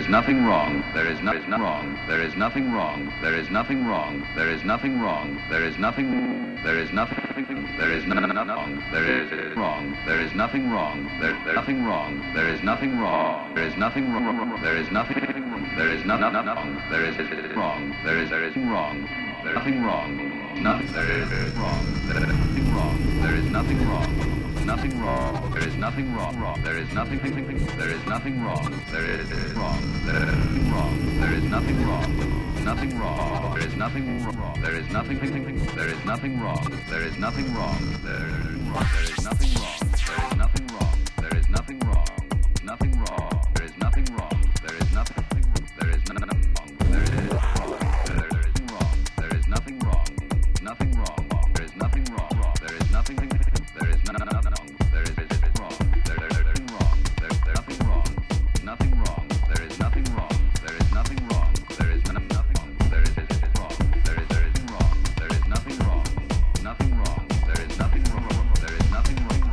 is nothing wrong. There is nothing wrong. There is nothing wrong. There is nothing wrong. There is nothing wrong. There is nothing. There is nothing. There is nothing wrong. There is wrong. There is nothing wrong. There is nothing wrong. There is nothing wrong. There is nothing wrong. There is nothing. There is nothing wrong. There is wrong. There is wrong. There is nothing wrong. Nothing. There is wrong. There is nothing wrong. There is nothing wrong. Nothing wrong. There is nothing wrong. There is nothing. There is nothing wrong. There is wrong. There is nothing wrong. There is nothing wrong. Nothing wrong. There is nothing wrong. There is nothing. There is nothing wrong. There is nothing wrong. There is nothing wrong. There is nothing wrong. There is nothing wrong. Nothing wrong. There is nothing wrong. There is nothing. There is nothing wrong. There is wrong. There is nothing wrong. Nothing wrong. There is nothing wrong. There is nothing. There is nothing wrong. There is wrong. There is wrong. There is nothing wrong. Nothing wrong. There is nothing wrong. There is nothing wrong. There is nothing wrong. There is wrong. There is wrong. There is nothing wrong. Nothing wrong. There is nothing wrong. There is nothing wrong.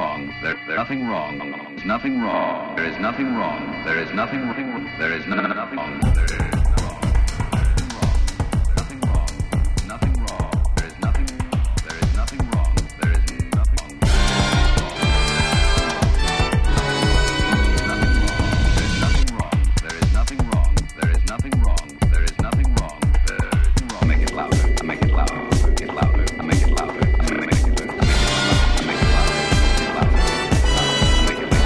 wrong. There's nothing wrong. There's nothing wrong. There is nothing wrong. There is nothing wrong. There is nothing wrong. There is nothing wrong. Nothing wrong. There is nothing. There is nothing wrong. There is nothing wrong. There is nothing wrong. There is nothing wrong. There is nothing wrong. There is wrong. Make it louder. I make it louder. Get louder. I make it louder. I make it louder. I make it louder. I make it louder.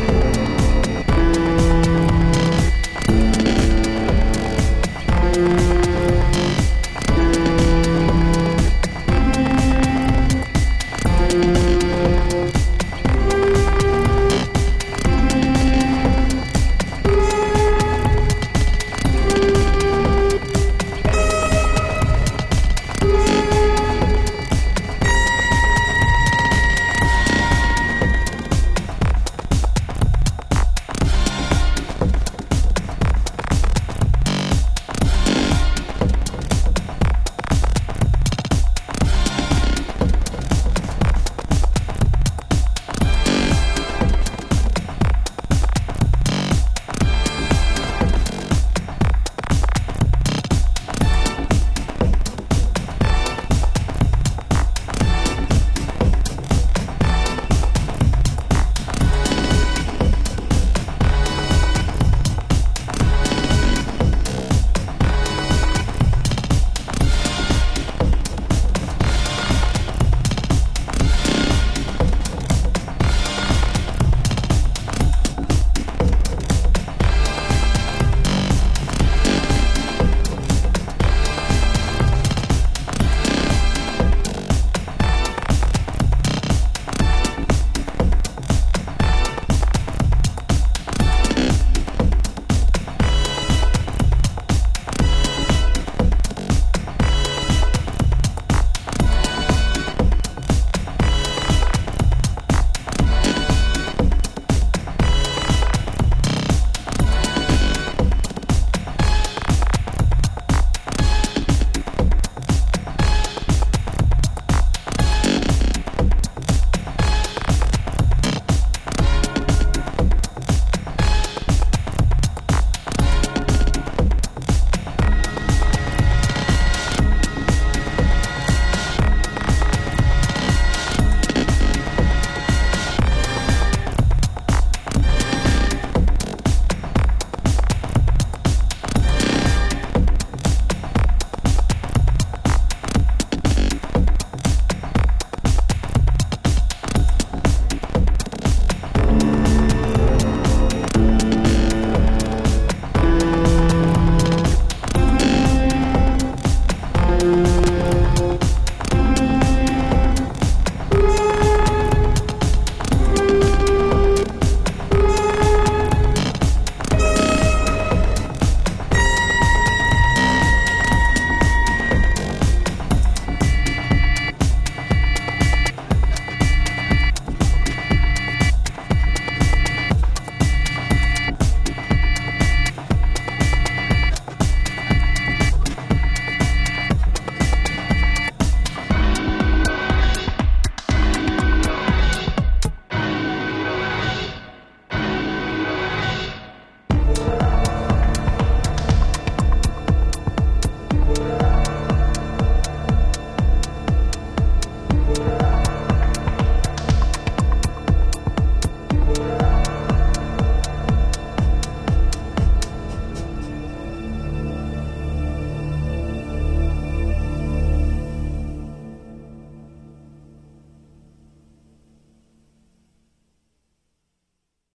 Thank you.